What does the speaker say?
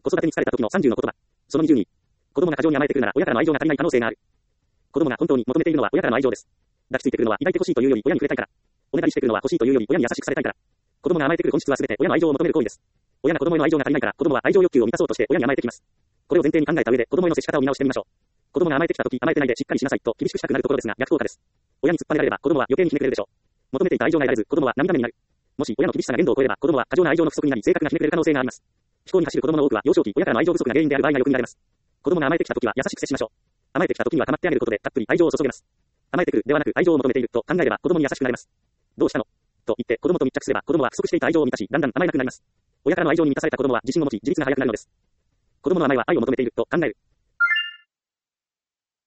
子育てに疲れた時の30の言葉。その20に。子供が過剰に甘えてくるなら親からの愛情が足りない可能性がある。子供が本当に求めているのは親からの愛情です。抱きついてくるのは抱いてほしいというより親に触れたいから。おねだりしてくるのは欲しいというより親に優しくされたいから。子供が甘えてくる本質は全て親の愛情を求める行為です。親が子供への愛情が足りないから子供は愛情欲求を満たそうとして親に甘えてきます。これを前提に考えた上で子供への接し方を見直してみましょう。子供が甘えてきた時甘えてないでしっかりしなさいと厳しくしたくなるところですが逆効果です。親に突っ張ねられれば子供は余計にひねくれるでしょう。求めていた愛情が得られず子供は涙目になる。もし親の厳しさが限度を超えれば子供は過剰な愛情の不足になり性格がひねくれる可能性があります。飛行に走る子供の多くは幼少期親からの愛情不足が原因である場合がよく見られます。子供が甘えてきた時は優しく接しましょう。甘えてきた時には構ってあげることでたっぷり愛情を注げます。甘えてくるではなく愛情を求めていると考えれば子供に優しくなれます。どうしたのと言って子供と密着すれば子供は不足していた愛情を満たしだんだん甘えなくなります。親からの愛情に満たされた子供は自信を持ち自立が早くなるのです。子供の甘えは愛を求めていると考える。